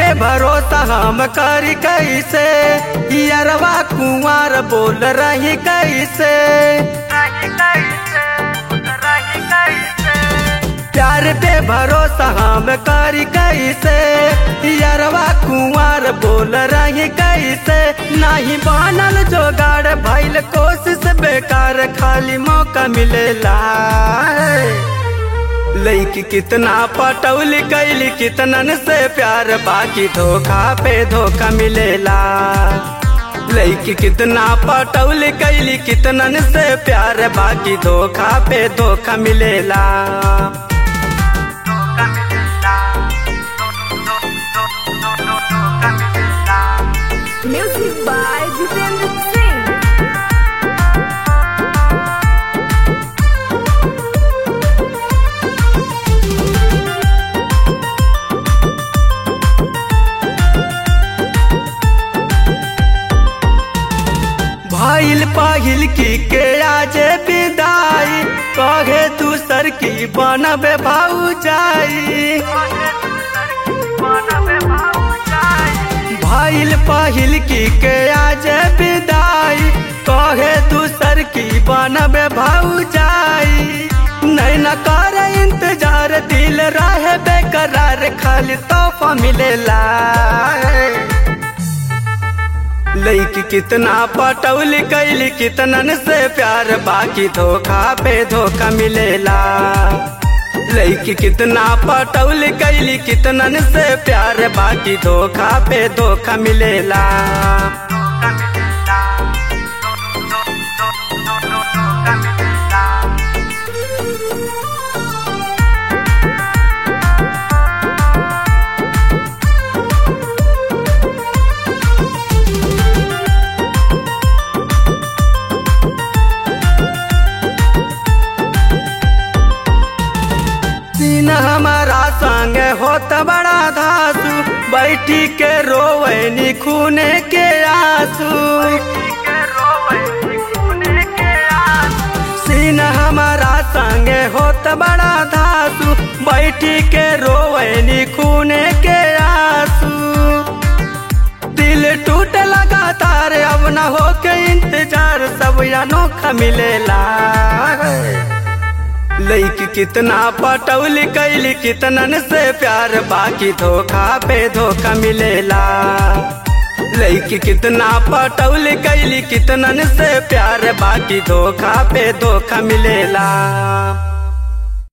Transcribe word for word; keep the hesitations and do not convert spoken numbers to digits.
भरोसा हम करी कैसे, यारवा कुंवर बोल रही कैसे। प्यार पे भरोसा हम करी कैसे, यारवा कुंवर बोल रही कैसे। नहीं बनल जोगाड़ भइल कोशिश बेकार, खाली मौका मिलेला। लइकी कितना पटौली कैली कितनन से प्यार, बाकी धोखा पे धोखा मिलेला। लइकी कितना पटौली कैली कितनन से प्यार, बाकी धोखा पे धोखा मिलेला। Music by Jitendra Singh. भाईल पाहिल की के आज विदाई, कहे दूसर की बनबे भाऊजाई। भाईल पाहिल की के आज विदाई, कहे दूसर की बनबे भाऊजाई। नहीं न कर इंतजार दिल रहे बेकरार, खाली तोहफा मिलेला। लइकी कितना पटौली कैली कितनन से प्यार, बाकी धोखा पे धोखा मिलेला। लइकी कितना पटौली कैली कितनन से प्यार, बाकी धोखा पे धोखा मिलेला। हमारा संग होत बड़ा धासु, बैठी के रोवैनी खूने के आंसू। सीन हमारा संग होत बड़ा धासु, बैठी के रोवैनी खूने के आंसू। दिल टूट लगातार अब न हो के इंतजार, सब अनोखा मिलेला। लइकी कितना पटौली कैली कितनन से प्यार, बाकी धोखा पे धोखा मिलेला। लइकी कितना पटौली कैली कितनन से प्यार, बाकी धोखा पे धोखा मिलेला।